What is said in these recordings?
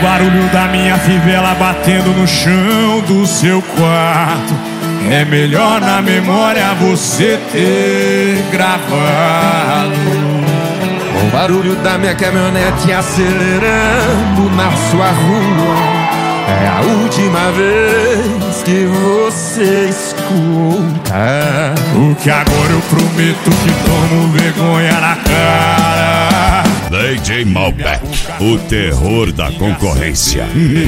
barulho da minha fivela batendo no chão do seu quarto. É melhor na memória você ter gravado. O barulho da minha caminhonete acelerando na sua rua. É a última vez que você escuta. Porque agora eu prometo que tomo vergonha na cara. DJ Malbec, o terror da concorrência.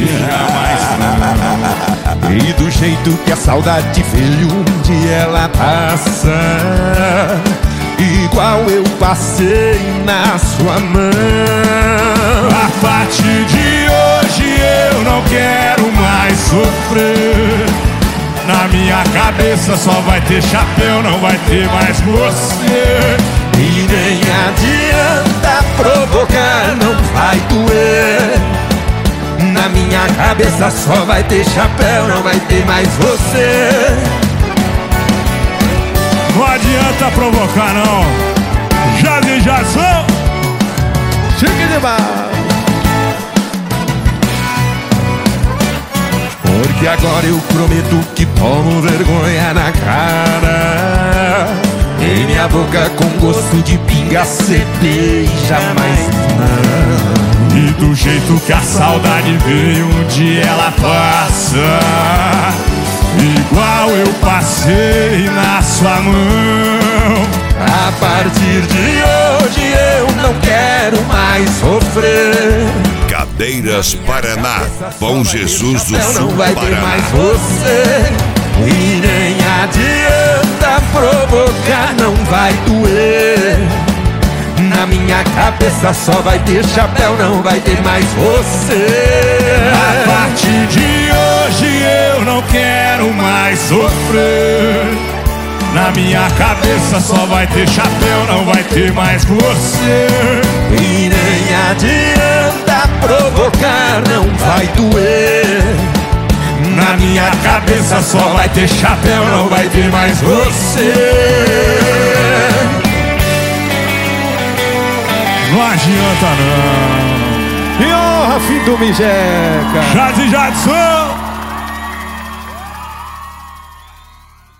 E do jeito que a saudade veio, um dia ela passa, igual eu passei na sua mão. A partir de hoje eu não quero mais sofrer. Na minha cabeça só vai ter chapéu, não vai ter mais você. E nem adianta provocar, não vai doer. Na minha cabeça só vai ter chapéu, não vai ter mais você. Não adianta provocar não. Já sou. Chega demais. Porque agora eu prometo que tomo vergonha na cara. Em minha boca com gosto de pinga cê beija mais não. E do jeito que a saudade veio, um dia ela passa, igual eu passei na sua mão. A partir de hoje eu não quero mais sofrer. Cadeiras Paraná, Bom Jesus do Sul, não vai ter Paraná. mais você. E nem adianta provocar, não vai doer. Na minha cabeça só vai ter chapéu, não vai ter mais você. A partir de hoje eu não quero mais sofrer. Na minha cabeça só vai ter chapéu, não vai ter mais você. E nem adianta provocar, não vai doer. Na minha cabeça só vai ter chapéu, não vai ter mais você. Não adianta não. E honra, filho do Mijeca. Jadson.